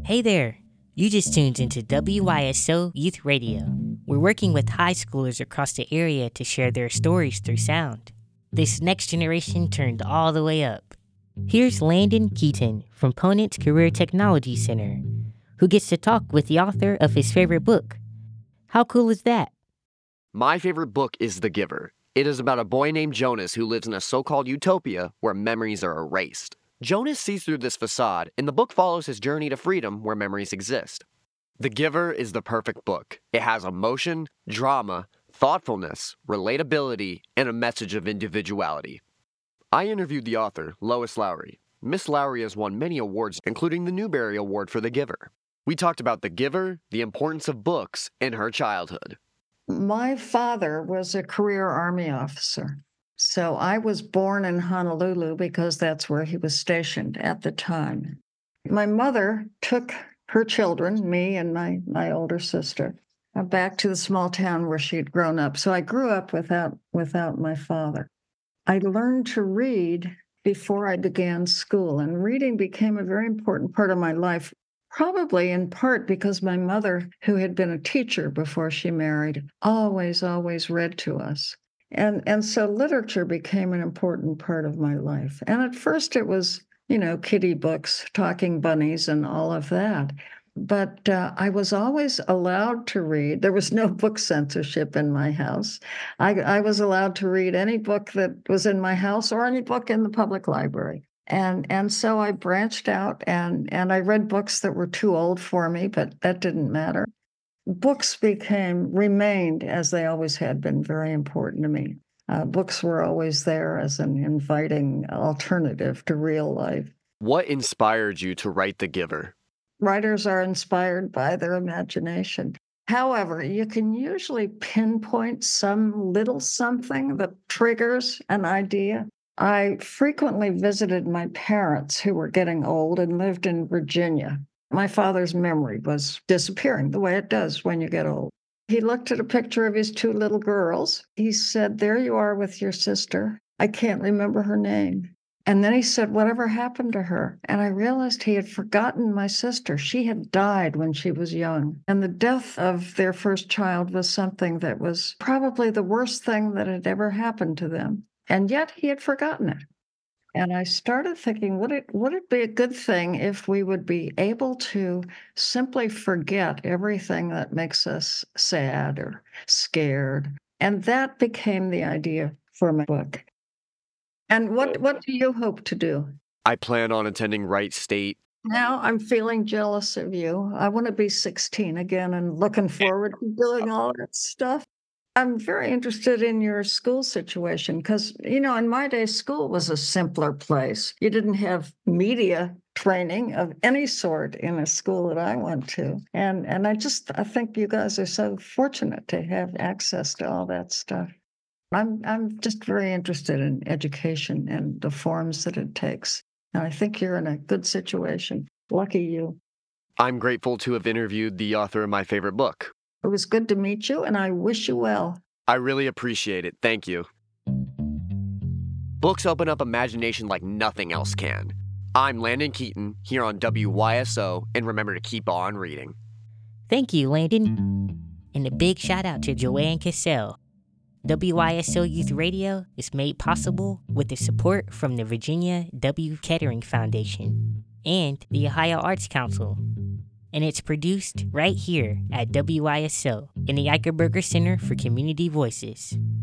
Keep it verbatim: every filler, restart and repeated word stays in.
Hey there! You just tuned into W Y S O Youth Radio. We're working with high schoolers across the area to share their stories through sound. This next generation turned all the way up. Here's Landon Keaton from Ponent's Career Technology Center, who gets to talk with the author of his favorite book. How cool is that? My favorite book is The Giver. It is about a boy named Jonas who lives in a so-called utopia where memories are erased. Jonas sees through this facade, and the book follows his journey to freedom where memories exist. The Giver is the perfect book. It has emotion, drama, thoughtfulness, relatability, and a message of individuality. I interviewed the author, Lois Lowry. Miss Lowry has won many awards, including the Newbery Award for The Giver. We talked about The Giver, the importance of books, and her childhood. My father was a career Army officer. So I was born in Honolulu because that's where he was stationed at the time. My mother took her children, me and my, my older sister, back to the small town where she had grown up. So I grew up without, without my father. I learned to read before I began school, and reading became a very important part of my life, probably in part because my mother, who had been a teacher before she married, always, always read to us. And and so literature became an important part of my life. And at first it was, you know, kiddie books, talking bunnies and all of that. But uh, I was always allowed to read. There was no book censorship in my house. I, I was allowed to read any book that was in my house or any book in the public library. And and so I branched out and, and I read books that were too old for me, but that didn't matter. Books became, remained, as they always had been, very important to me. Uh, books were always there as an inviting alternative to real life. What inspired you to write The Giver? Writers are inspired by their imagination. However, you can usually pinpoint some little something that triggers an idea. I frequently visited my parents, who were getting old and lived in Virginia. My father's memory was disappearing the way it does when you get old. He looked at a picture of his two little girls. He said, "There you are with your sister. I can't remember her name." And then he said, "Whatever happened to her?" And I realized he had forgotten my sister. She had died when she was young. And the death of their first child was something that was probably the worst thing that had ever happened to them. And yet he had forgotten it. And I started thinking, would it would it be a good thing if we would be able to simply forget everything that makes us sad or scared? And that became the idea for my book. And what, what do you hope to do? I plan on attending Wright State. Now I'm feeling jealous of you. I want to be sixteen again and looking forward to doing all that stuff. I'm very interested in your school situation because, you know, in my day, school was a simpler place. You didn't have media training of any sort in a school that I went to. And and I just, I think you guys are so fortunate to have access to all that stuff. I'm I'm just very interested in education and the forms that it takes. And I think you're in a good situation. Lucky you. I'm grateful to have interviewed the author of my favorite book. It was good to meet you, and I wish you well. I really appreciate it. Thank you. Books open up imagination like nothing else can. I'm Landon Keaton, here on W Y S O, and remember to keep on reading. Thank you, Landon. And a big shout out to Joanne Cassell. W Y S O Youth Radio is made possible with the support from the Virginia W. Kettering Foundation and the Ohio Arts Council. And it's produced right here at W Y S O in the Eichelberger Center for Community Voices.